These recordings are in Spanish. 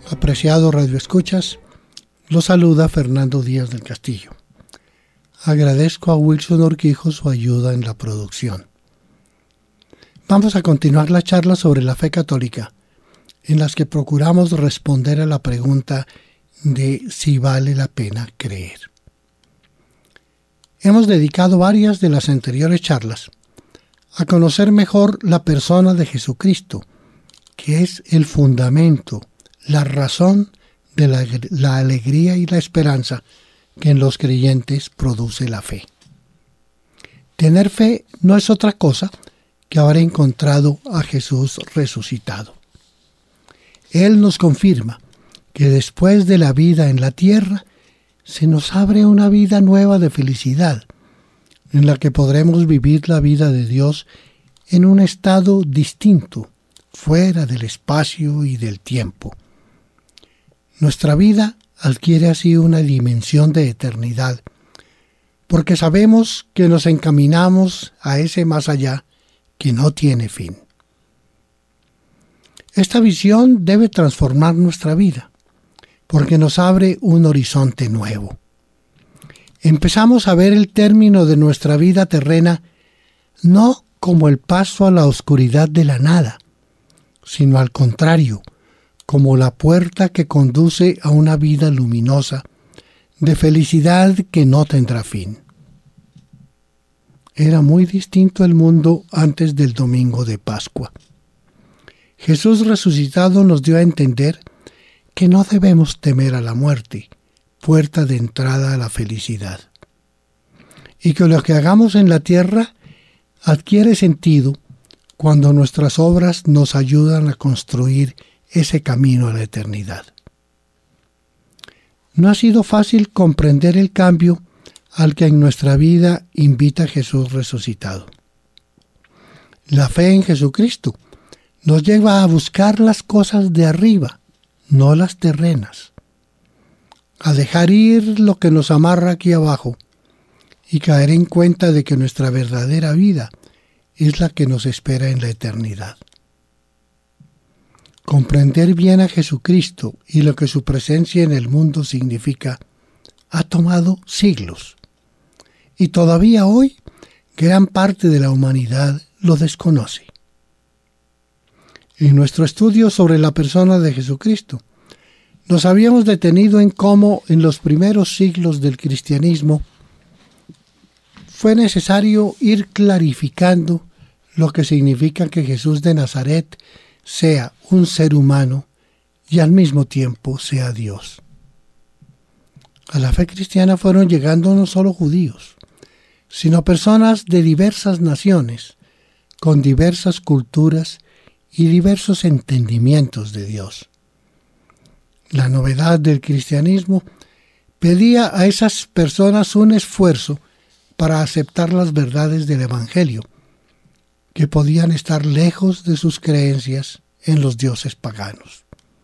Apreciado radioescuchas, lo saluda Fernando Díaz del Castillo. Agradezco a Wilson Urquijo su ayuda en la producción. Vamos a continuar la charla sobre la fe católica, en las que procuramos responder a la pregunta de si vale la pena creer. Hemos dedicado varias de las anteriores charlas a conocer mejor la persona de Jesucristo, que es el fundamento, la razón de la alegría y la esperanza que en los creyentes produce la fe. Tener fe no es otra cosa que haber encontrado a Jesús resucitado. Él nos confirma que después de la vida en la tierra se nos abre una vida nueva de felicidad, en la que podremos vivir la vida de Dios en un estado distinto, fuera del espacio y del tiempo. Nuestra vida adquiere así una dimensión de eternidad, porque sabemos que nos encaminamos a ese más allá que no tiene fin. Esta visión debe transformar nuestra vida, porque nos abre un horizonte nuevo. Empezamos a ver el término de nuestra vida terrena no como el paso a la oscuridad de la nada, sino al contrario, como la puerta que conduce a una vida luminosa, de felicidad que no tendrá fin. Era muy distinto el mundo antes del domingo de Pascua. Jesús resucitado nos dio a entender que no debemos temer a la muerte, puerta de entrada a la felicidad, y que lo que hagamos en la tierra adquiere sentido cuando nuestras obras nos ayudan a construir ese camino a la eternidad. No ha sido fácil comprender el cambio al que en nuestra vida invita Jesús resucitado. La fe en Jesucristo nos lleva a buscar las cosas de arriba, no las terrenas, a dejar ir lo que nos amarra aquí abajo y caer en cuenta de que nuestra verdadera vida es la que nos espera en la eternidad. Comprender bien a Jesucristo y lo que su presencia en el mundo significa ha tomado siglos, y todavía hoy gran parte de la humanidad lo desconoce. En nuestro estudio sobre la persona de Jesucristo, nos habíamos detenido en cómo en los primeros siglos del cristianismo fue necesario ir clarificando lo que significa que Jesús de Nazaret sea un ser humano y al mismo tiempo sea Dios. A la fe cristiana fueron llegando no solo judíos, sino personas de diversas naciones, con diversas culturas y diversos entendimientos de Dios. La novedad del cristianismo pedía a esas personas un esfuerzo para aceptar las verdades del Evangelio, que podían estar lejos de sus creencias en los dioses paganos.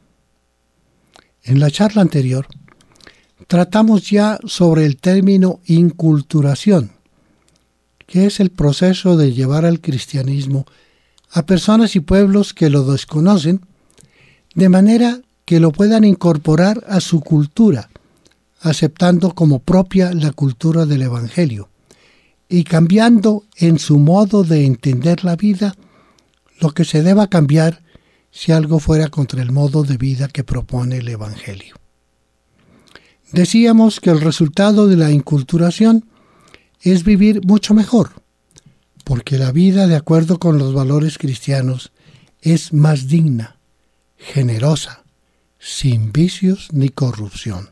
En la charla anterior, tratamos ya sobre el término inculturación, que es el proceso de llevar al cristianismo a personas y pueblos que lo desconocen, de manera que lo puedan incorporar a su cultura, aceptando como propia la cultura del Evangelio, y cambiando en su modo de entender la vida lo que se deba cambiar si algo fuera contra el modo de vida que propone el Evangelio. Decíamos que el resultado de la inculturación es vivir mucho mejor, porque la vida de acuerdo con los valores cristianos es más digna, generosa, sin vicios ni corrupción.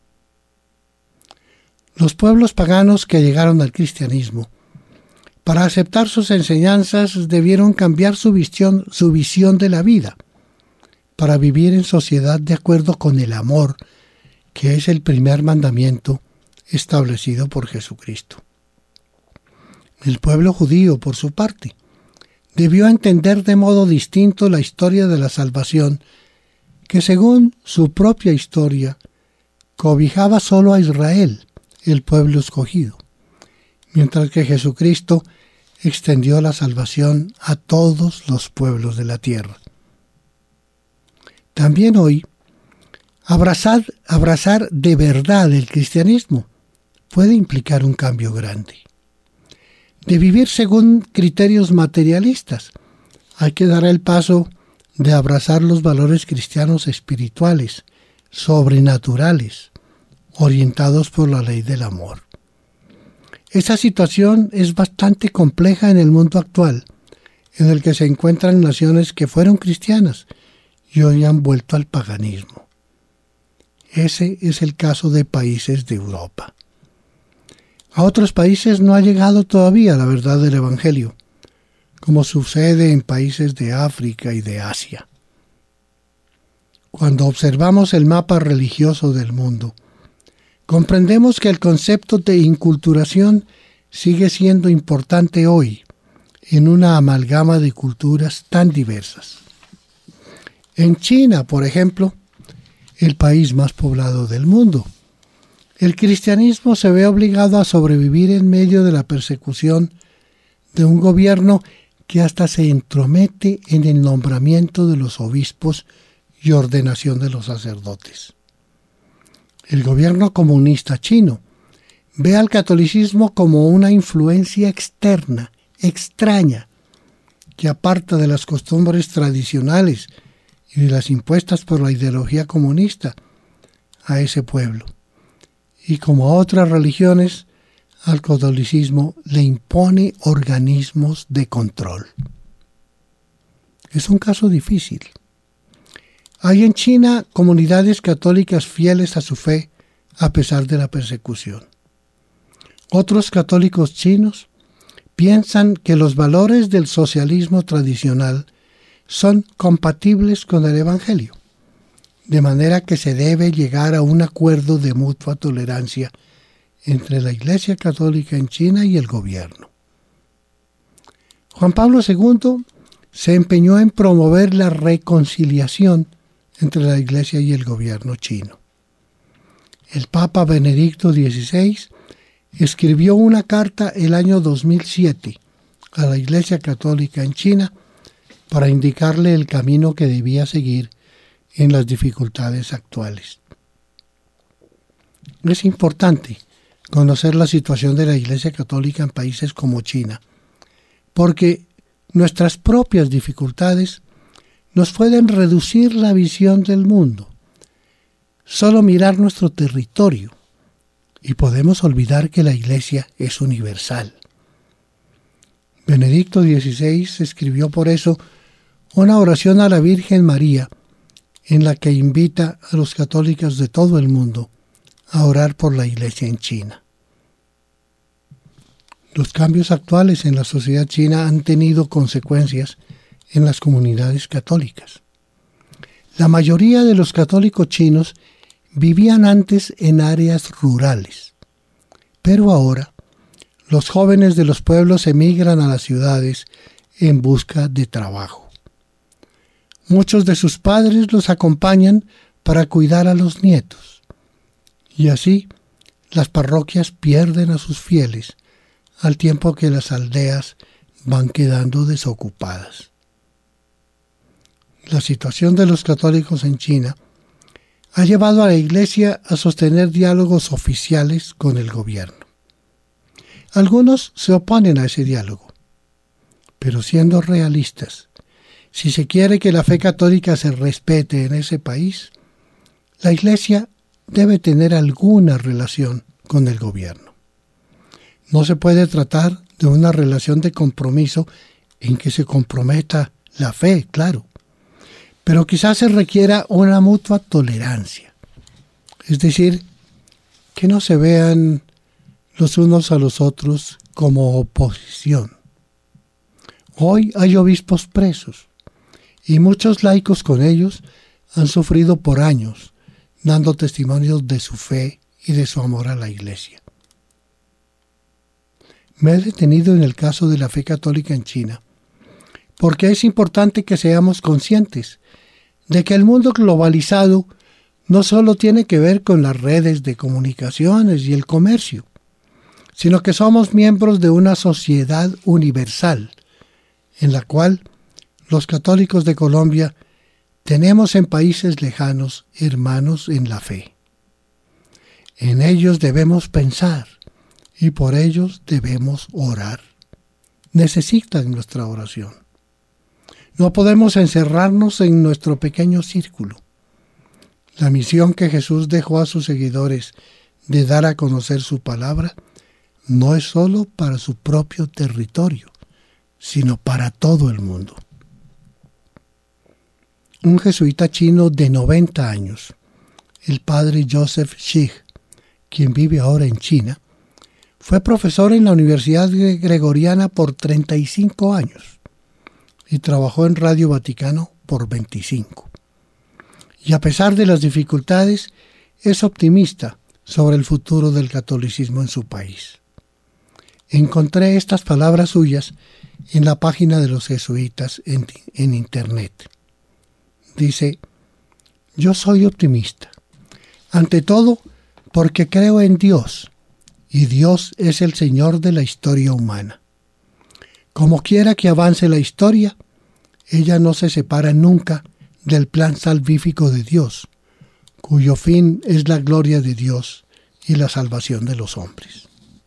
Los pueblos paganos que llegaron al cristianismo, para aceptar sus enseñanzas, debieron cambiar su visión de la vida, para vivir en sociedad de acuerdo con el amor, que es el primer mandamiento establecido por Jesucristo. El pueblo judío, por su parte, debió entender de modo distinto la historia de la salvación, que según su propia historia, cobijaba solo a Israel, el pueblo escogido, mientras que Jesucristo extendió la salvación a todos los pueblos de la tierra. También hoy Abrazar de verdad el cristianismo puede implicar un cambio grande. De vivir según criterios materialistas, hay que dar el paso de abrazar los valores cristianos espirituales, sobrenaturales, orientados por la ley del amor. Esa situación es bastante compleja en el mundo actual, en el que se encuentran naciones que fueron cristianas y hoy han vuelto al paganismo. Ese es el caso de países de Europa. A otros países no ha llegado todavía la verdad del Evangelio, como sucede en países de África y de Asia. Cuando observamos el mapa religioso del mundo, comprendemos que el concepto de inculturación sigue siendo importante hoy en una amalgama de culturas tan diversas. En China, por ejemplo, el país más poblado del mundo, el cristianismo se ve obligado a sobrevivir en medio de la persecución de un gobierno que hasta se entromete en el nombramiento de los obispos y ordenación de los sacerdotes. El gobierno comunista chino ve al catolicismo como una influencia externa, extraña, que aparta de las costumbres tradicionales y de las impuestas por la ideología comunista a ese pueblo. Y como a otras religiones, al catolicismo le impone organismos de control. Es un caso difícil. Hay en China comunidades católicas fieles a su fe a pesar de la persecución. Otros católicos chinos piensan que los valores del socialismo tradicional son compatibles con el Evangelio, de manera que se debe llegar a un acuerdo de mutua tolerancia entre la Iglesia Católica en China y el gobierno. Juan Pablo II se empeñó en promover la reconciliación entre la Iglesia y el gobierno chino. El Papa Benedicto XVI escribió una carta el año 2007 a la Iglesia Católica en China para indicarle el camino que debía seguir en las dificultades actuales. Es importante conocer la situación de la Iglesia Católica en países como China, porque nuestras propias dificultades nos pueden reducir la visión del mundo. Solo mirar nuestro territorio y podemos olvidar que la Iglesia es universal. Benedicto XVI escribió por eso una oración a la Virgen María en la que invita a los católicos de todo el mundo a orar por la Iglesia en China. Los cambios actuales en la sociedad china han tenido consecuencias en las comunidades católicas. La mayoría de los católicos chinos vivían antes en áreas rurales, pero ahora los jóvenes de los pueblos emigran a las ciudades en busca de trabajo. Muchos de sus padres los acompañan para cuidar a los nietos, y así las parroquias pierden a sus fieles al tiempo que las aldeas van quedando desocupadas. La situación de los católicos en China ha llevado a la Iglesia a sostener diálogos oficiales con el gobierno. Algunos se oponen a ese diálogo, pero siendo realistas, si se quiere que la fe católica se respete en ese país, la Iglesia debe tener alguna relación con el gobierno. No se puede tratar de una relación de compromiso en que se comprometa la fe, claro, pero quizás se requiera una mutua tolerancia. Es decir, que no se vean los unos a los otros como oposición. Hoy hay obispos presos y muchos laicos con ellos han sufrido por años, dando testimonios de su fe y de su amor a la Iglesia. Me he detenido en el caso de la fe católica en China, porque es importante que seamos conscientes de que el mundo globalizado no solo tiene que ver con las redes de comunicaciones y el comercio, sino que somos miembros de una sociedad universal, en la cual los católicos de Colombia tenemos en países lejanos hermanos en la fe. En ellos debemos pensar y por ellos debemos orar. Necesitan nuestra oración. No podemos encerrarnos en nuestro pequeño círculo. La misión que Jesús dejó a sus seguidores de dar a conocer su palabra no es solo para su propio territorio, sino para todo el mundo. Un jesuita chino de 90 años, el padre Joseph Shih, quien vive ahora en China, fue profesor en la Universidad Gregoriana por 35 años y trabajó en Radio Vaticano por 25. Y a pesar de las dificultades, es optimista sobre el futuro del catolicismo en su país. Encontré estas palabras suyas en la página de los jesuitas en Internet. Dice: yo soy optimista, ante todo porque creo en Dios, y Dios es el Señor de la historia humana. Como quiera que avance la historia, ella no se separa nunca del plan salvífico de Dios, cuyo fin es la gloria de Dios y la salvación de los hombres.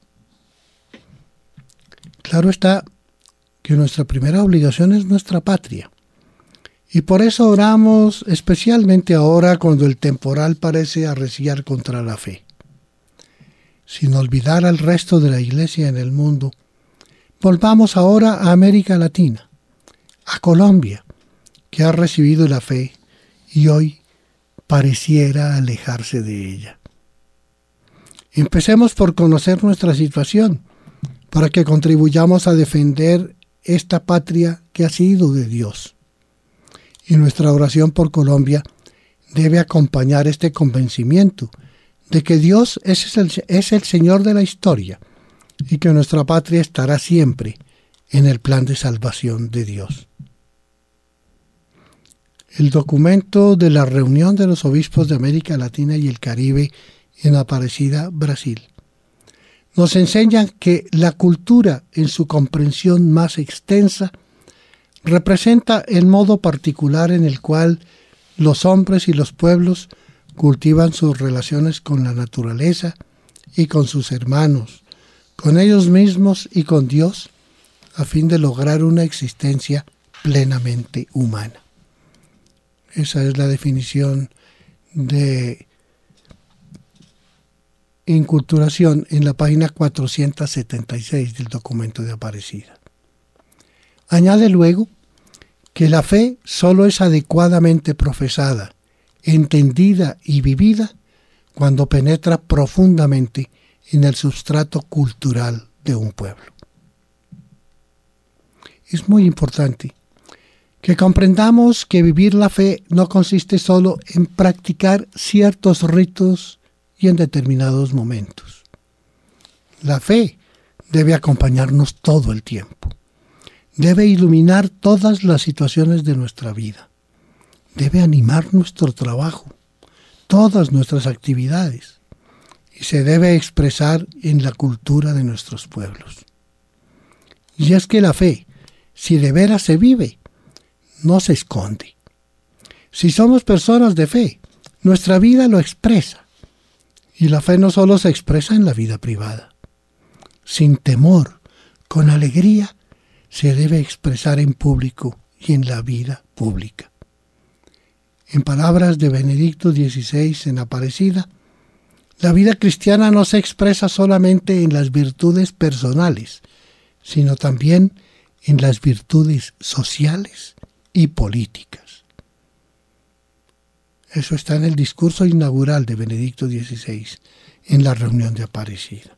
Claro está que nuestra primera obligación es nuestra patria, y por eso oramos especialmente ahora cuando el temporal parece arreciar contra la fe. Sin olvidar al resto de la Iglesia en el mundo, volvamos ahora a América Latina, a Colombia, que ha recibido la fe y hoy pareciera alejarse de ella. Empecemos por conocer nuestra situación, para que contribuyamos a defender esta patria que ha sido de Dios. Y nuestra oración por Colombia debe acompañar este convencimiento de que Dios es el Señor de la historia y que nuestra patria estará siempre en el plan de salvación de Dios. El documento de la reunión de los obispos de América Latina y el Caribe en Aparecida, Brasil, nos enseña que la cultura, en su comprensión más extensa, representa el modo particular en el cual los hombres y los pueblos cultivan sus relaciones con la naturaleza y con sus hermanos, con ellos mismos y con Dios, a fin de lograr una existencia plenamente humana. Esa es la definición de inculturación en la página 476 del documento de Aparecida. Añade luego que la fe solo es adecuadamente profesada, entendida y vivida cuando penetra profundamente en el substrato cultural de un pueblo. Es muy importante que comprendamos que vivir la fe no consiste solo en practicar ciertos ritos y en determinados momentos. La fe debe acompañarnos todo el tiempo. Debe iluminar todas las situaciones de nuestra vida. Debe animar nuestro trabajo, todas nuestras actividades, y se debe expresar en la cultura de nuestros pueblos. Y es que la fe, si de veras se vive, no se esconde. Si somos personas de fe, nuestra vida lo expresa. Y la fe no solo se expresa en la vida privada. Sin temor, con alegría, se debe expresar en público y en la vida pública. En palabras de Benedicto XVI en Aparecida, la vida cristiana no se expresa solamente en las virtudes personales, sino también en las virtudes sociales y políticas. Eso está en el discurso inaugural de Benedicto XVI en la reunión de Aparecida.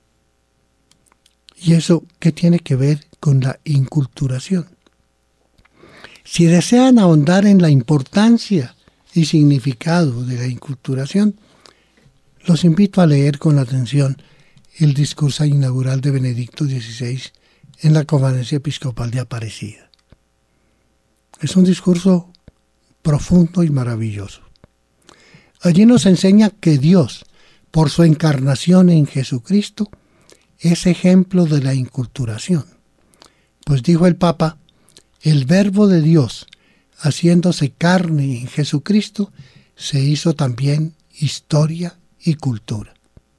¿Y eso qué tiene que ver con la inculturación? Si desean ahondar en la importancia y significado de la inculturación, los invito a leer con atención el discurso inaugural de Benedicto XVI en la Conferencia Episcopal de Aparecida. Es un discurso profundo y maravilloso. Allí nos enseña que Dios, por su encarnación en Jesucristo, es ejemplo de la inculturación. Pues dijo el Papa, el Verbo de Dios, haciéndose carne en Jesucristo, se hizo también historia y cultura.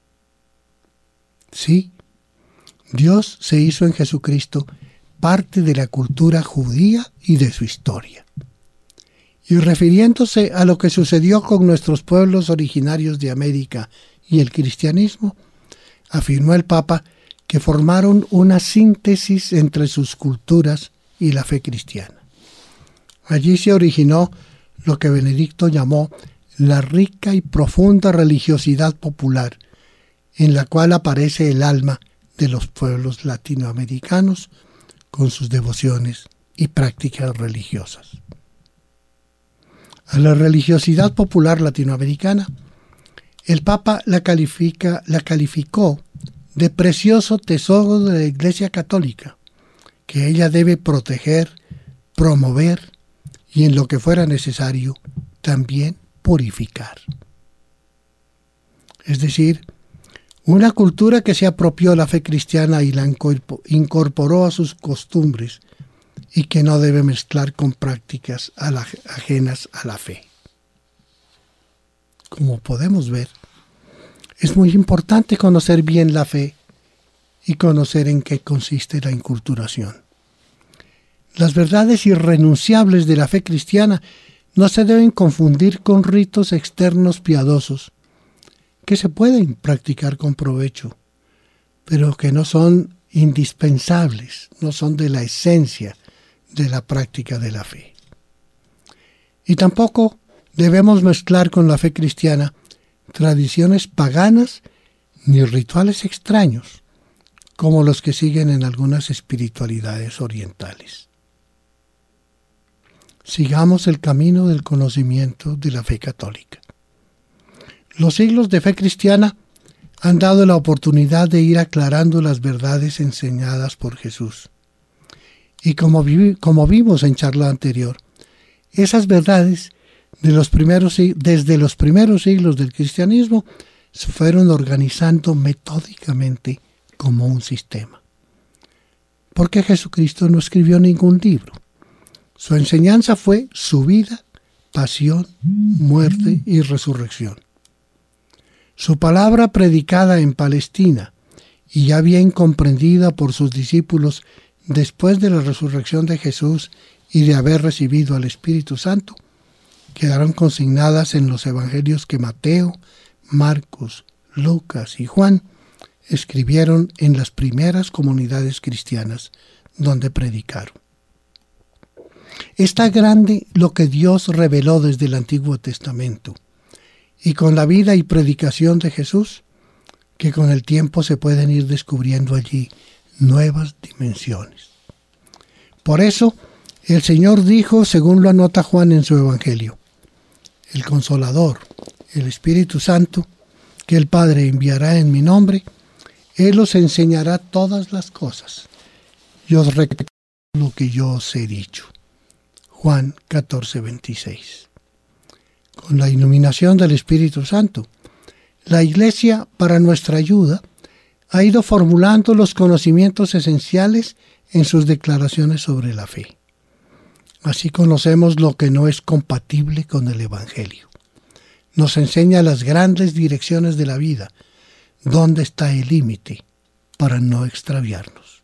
Sí, Dios se hizo en Jesucristo parte de la cultura judía y de su historia. Y refiriéndose a lo que sucedió con nuestros pueblos originarios de América y el cristianismo, afirmó el Papa que formaron una síntesis entre sus culturas y la fe cristiana. Allí se originó lo que Benedicto llamó la rica y profunda religiosidad popular, en la cual aparece el alma de los pueblos latinoamericanos con sus devociones y prácticas religiosas. A la religiosidad popular latinoamericana, el Papa la calificó de precioso tesoro de la Iglesia Católica, que ella debe proteger, promover y, en lo que fuera necesario, también purificar. Es decir, una cultura que se apropió la fe cristiana y la incorporó a sus costumbres y que no debe mezclar con prácticas ajenas a la fe. Como podemos ver, es muy importante conocer bien la fe y conocer en qué consiste la inculturación. Las verdades irrenunciables de la fe cristiana no se deben confundir con ritos externos piadosos que se pueden practicar con provecho, pero que no son indispensables, no son de la esencia de la práctica de la fe. Y tampoco debemos mezclar con la fe cristiana tradiciones paganas ni rituales extraños, como los que siguen en algunas espiritualidades orientales. Sigamos el camino del conocimiento de la fe católica. Los siglos de fe cristiana han dado la oportunidad de ir aclarando las verdades enseñadas por Jesús. Y como vimos en charla anterior, esas verdades desde los primeros siglos del cristianismo se fueron organizando metódicamente como un sistema. Porque Jesucristo no escribió ningún libro. Su enseñanza fue su vida, pasión, muerte y resurrección. Su palabra predicada en Palestina y ya bien comprendida por sus discípulos después de la resurrección de Jesús y de haber recibido al Espíritu Santo, quedaron consignadas en los evangelios que Mateo, Marcos, Lucas y Juan escribieron en las primeras comunidades cristianas donde predicaron. Está grande lo que Dios reveló desde el Antiguo Testamento, y con la vida y predicación de Jesús, que con el tiempo se pueden ir descubriendo allí nuevas dimensiones. Por eso, el Señor dijo, según lo anota Juan en su Evangelio, el Consolador, el Espíritu Santo, que el Padre enviará en mi nombre, Él os enseñará todas las cosas y os recordará lo que yo os he dicho. Juan 14:26. Con la iluminación del Espíritu Santo, la Iglesia, para nuestra ayuda, ha ido formulando los conocimientos esenciales en sus declaraciones sobre la fe. Así conocemos lo que no es compatible con el Evangelio. Nos enseña las grandes direcciones de la vida, dónde está el límite para no extraviarnos.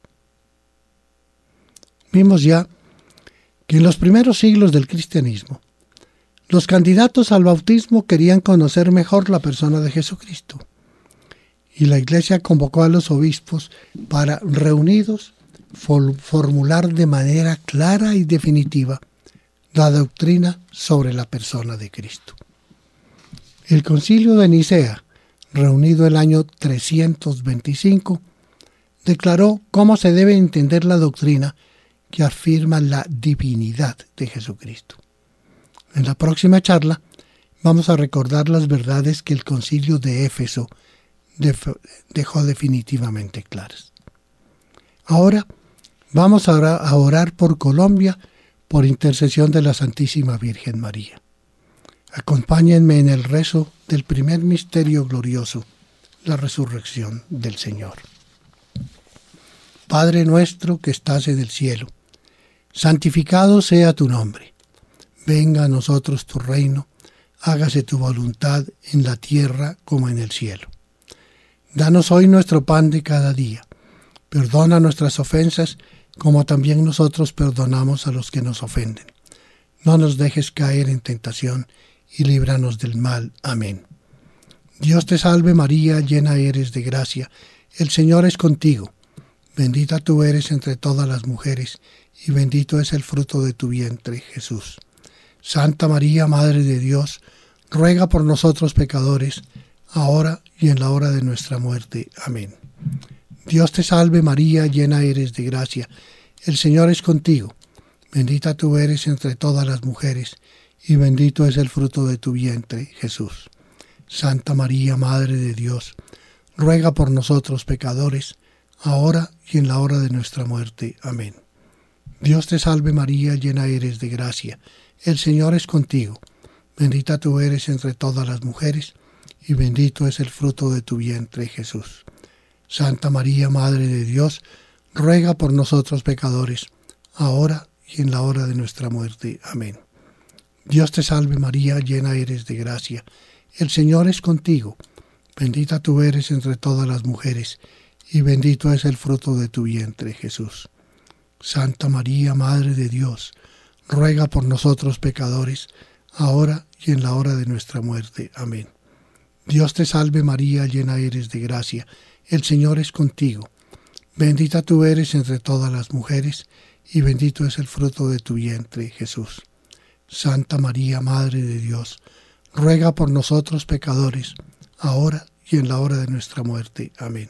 Vimos ya que en los primeros siglos del cristianismo, los candidatos al bautismo querían conocer mejor la persona de Jesucristo. Y la Iglesia convocó a los obispos para, reunidos, formular de manera clara y definitiva la doctrina sobre la persona de Cristo. El Concilio de Nicea, reunido el año 325, declaró cómo se debe entender la doctrina que afirma la divinidad de Jesucristo. En la próxima charla vamos a recordar las verdades que el Concilio de Éfeso dejó definitivamente claras. Ahora vamos a orar por Colombia por intercesión de la Santísima Virgen María. Acompáñenme en el rezo del primer misterio glorioso, la resurrección del Señor. Padre nuestro que estás en el cielo, santificado sea tu nombre. Venga a nosotros tu reino, hágase tu voluntad en la tierra como en el cielo. Danos hoy nuestro pan de cada día. Perdona nuestras ofensas, como también nosotros perdonamos a los que nos ofenden. No nos dejes caer en tentación, y líbranos del mal. Amén. Dios te salve María, llena eres de gracia, el Señor es contigo. Bendita tú eres entre todas las mujeres, y bendito es el fruto de tu vientre, Jesús. Santa María, Madre de Dios, ruega por nosotros pecadores, ahora y en la hora de nuestra muerte. Amén. Dios te salve María, llena eres de gracia, el Señor es contigo. Bendita tú eres entre todas las mujeres, y bendito es el fruto de tu vientre, Jesús. Santa María, Madre de Dios, ruega por nosotros pecadores, ahora y en la hora de nuestra muerte. Amén. Dios te salve María, llena eres de gracia, el Señor es contigo. Bendita tú eres entre todas las mujeres, y bendito es el fruto de tu vientre, Jesús. Santa María, Madre de Dios, ruega por nosotros pecadores, ahora y en la hora de nuestra muerte. Amén. Dios te salve María, llena eres de gracia, el Señor es contigo. Bendita tú eres entre todas las mujeres, y bendito es el fruto de tu vientre, Jesús. Santa María, Madre de Dios, ruega por nosotros pecadores, ahora y en la hora de nuestra muerte. Amén. Dios te salve María, llena eres de gracia, el Señor es contigo. Bendita tú eres entre todas las mujeres, y bendito es el fruto de tu vientre, Jesús. Santa María, Madre de Dios, ruega por nosotros pecadores, ahora y en la hora de nuestra muerte. Amén.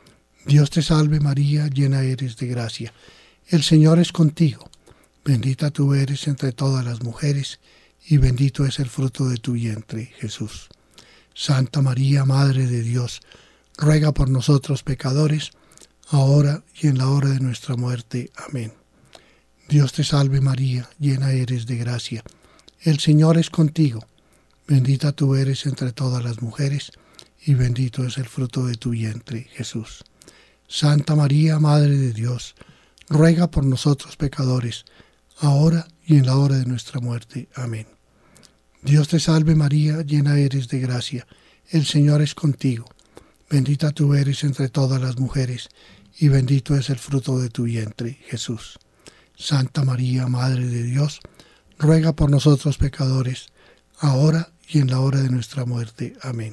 Dios te salve María, llena eres de gracia, el Señor es contigo. Bendita tú eres entre todas las mujeres, y bendito es el fruto de tu vientre, Jesús. Santa María, Madre de Dios, ruega por nosotros pecadores, ahora y en la hora de nuestra muerte. Amén. Dios te salve María, llena eres de gracia, el Señor es contigo. Bendita tú eres entre todas las mujeres, y bendito es el fruto de tu vientre, Jesús. Santa María, Madre de Dios, ruega por nosotros pecadores, ahora y en la hora de nuestra muerte. Amén. Dios te salve María, llena eres de gracia, el Señor es contigo. Bendita tú eres entre todas las mujeres, y bendito es el fruto de tu vientre, Jesús. Santa María, Madre de Dios, ruega por nosotros pecadores, ahora y en la hora de nuestra muerte. Amén.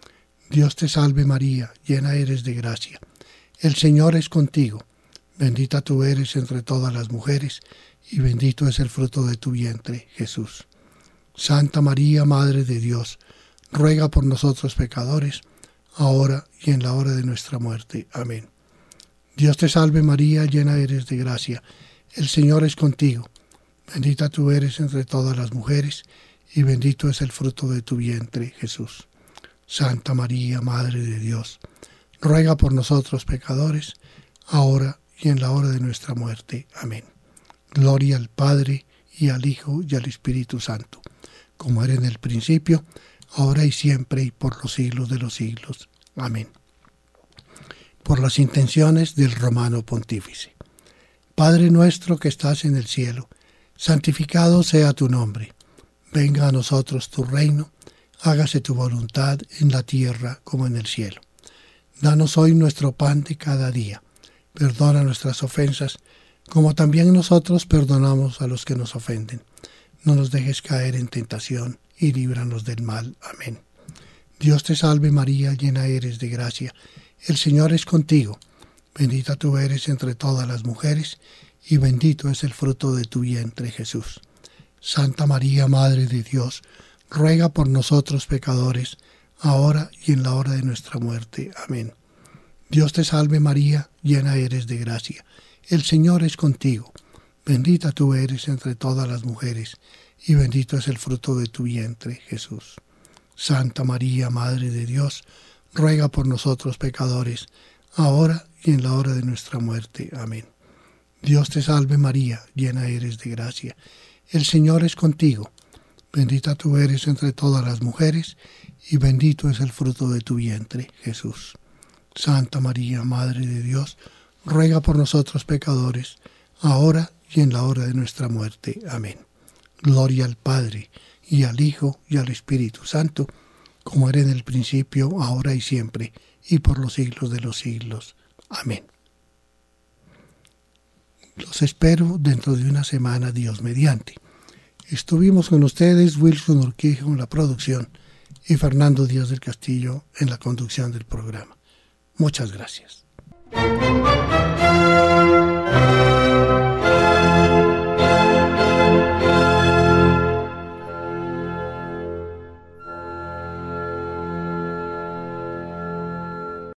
Dios te salve María, llena eres de gracia, el Señor es contigo. Bendita tú eres entre todas las mujeres, y bendito es el fruto de tu vientre, Jesús. Santa María, Madre de Dios, ruega por nosotros pecadores, ahora y en la hora de nuestra muerte. Amén. Dios te salve María, llena eres de gracia, el Señor es contigo. Bendita tú eres entre todas las mujeres, y bendito es el fruto de tu vientre, Jesús. Santa María, Madre de Dios, ruega por nosotros pecadores, ahora y en la hora de nuestra muerte. Amén. Gloria al Padre, y al Hijo, y al Espíritu Santo, como era en el principio, ahora y siempre, y por los siglos de los siglos. Amén. Por las intenciones del Romano Pontífice. Padre nuestro que estás en el cielo, santificado sea tu nombre. Venga a nosotros tu reino, hágase tu voluntad en la tierra como en el cielo. Danos hoy nuestro pan de cada día. Perdona nuestras ofensas, como también nosotros perdonamos a los que nos ofenden. No nos dejes caer en tentación, y líbranos del mal. Amén. Dios te salve María, llena eres de gracia, el Señor es contigo. Bendita tú eres entre todas las mujeres, y bendito es el fruto de tu vientre, Jesús. Santa María, Madre de Dios, ruega por nosotros pecadores, ahora y en la hora de nuestra muerte. Amén. Dios te salve María, llena eres de gracia, el Señor es contigo. Bendita tú eres entre todas las mujeres, y bendito es el fruto de tu vientre, Jesús. Santa María, Madre de Dios, ruega por nosotros pecadores, ahora y en la hora de nuestra muerte. Amén. Dios te salve María, llena eres de gracia, el Señor es contigo. Bendita tú eres entre todas las mujeres, y bendito es el fruto de tu vientre, Jesús. Santa María, Madre de Dios, ruega por nosotros pecadores, ahora y en la hora de nuestra muerte. Amén. Gloria al Padre, y al Hijo, y al Espíritu Santo, como era en el principio, ahora y siempre, y por los siglos de los siglos. Amén. Los espero dentro de una semana, Dios mediante. Estuvimos con ustedes Wilson Urquijo en la producción y Fernando Díaz del Castillo en la conducción del programa. Muchas gracias.